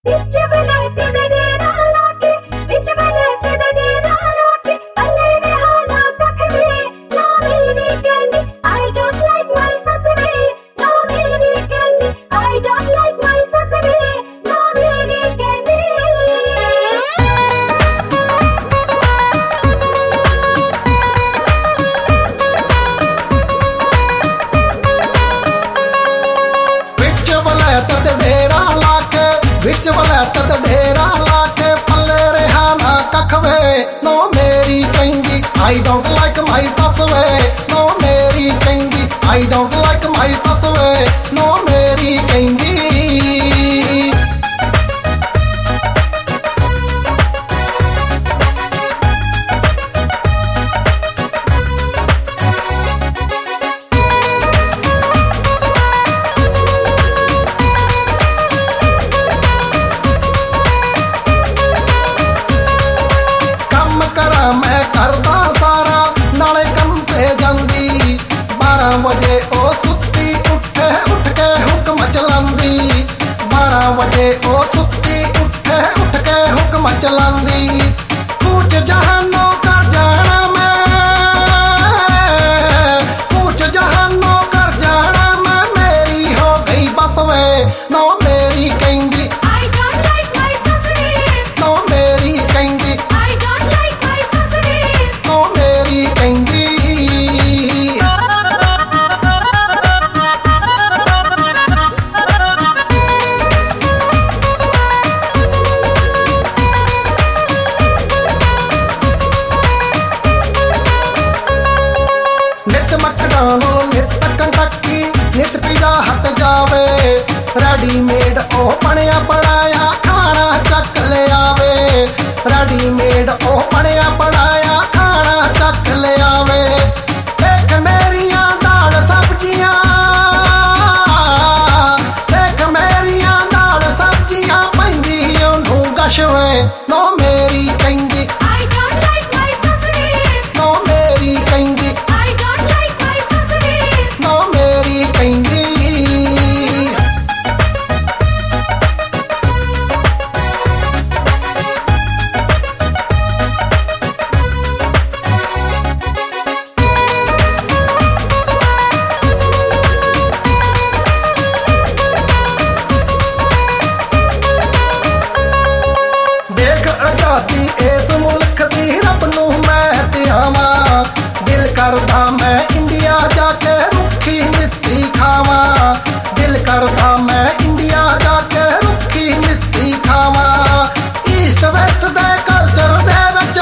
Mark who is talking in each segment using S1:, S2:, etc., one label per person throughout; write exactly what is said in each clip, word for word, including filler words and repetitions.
S1: विच वलैत ते डेरा लाके पल्ले रहा ना कख वे नो मेरी कहंदी आई डोंट लाइक माई सस वे नो मेरी कहंदी आई डोंट लाइक माई सस वे नो मेरी कहंदी मैं करदा सारा नाले कम ते जांदी बारह बजे ओ सुत्ती उठे उठ के हुक्म चलांदी बारह बजे ओ सुत्ती उठे उठ के हुक्म चलांदी पूछ जहानो कर जाना मैं पूछ जहानो कर जाना मैं मेरी हो गई बस वे नो मेरी कहंदी आई डोंट लाइक माय ससुरी नो मेरी कहंदी आई डोंट लाइक नो मेरी कहंदी नित मकड़ानो नित कंटक्की नित पिज़्ज़ा हट जावे रेडीमेड ओ बनिया बनाया खाना चक ले आवे रेडीमेड ओ बनिया बनाया खाना चक ले आवे देख मेरियां दाल सब्जियां देख मेरियां दाल सब्जियां पैंदी ओनू गश वे नो मेरी कहंदी आई डोंट लाइक माय ससुरी नो मेरी कहंदी आई डोंट लाइक माय ससुरी नो मेरी कहंदी आजादी इस मुल्क दी रब नू मैं त्यावा दिल करदा मैं इंडिया जाके रुखी मिस्सी खावा दिल करदा मैं इंडिया जाके रुखी मिस्सी खावा ईस्ट वेस्ट दे कल्चर दे विच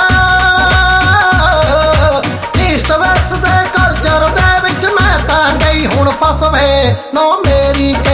S1: ईस्ट वेस्ट दे कल्चर दे विच मैं तां गई हुण फस वे नो मेरी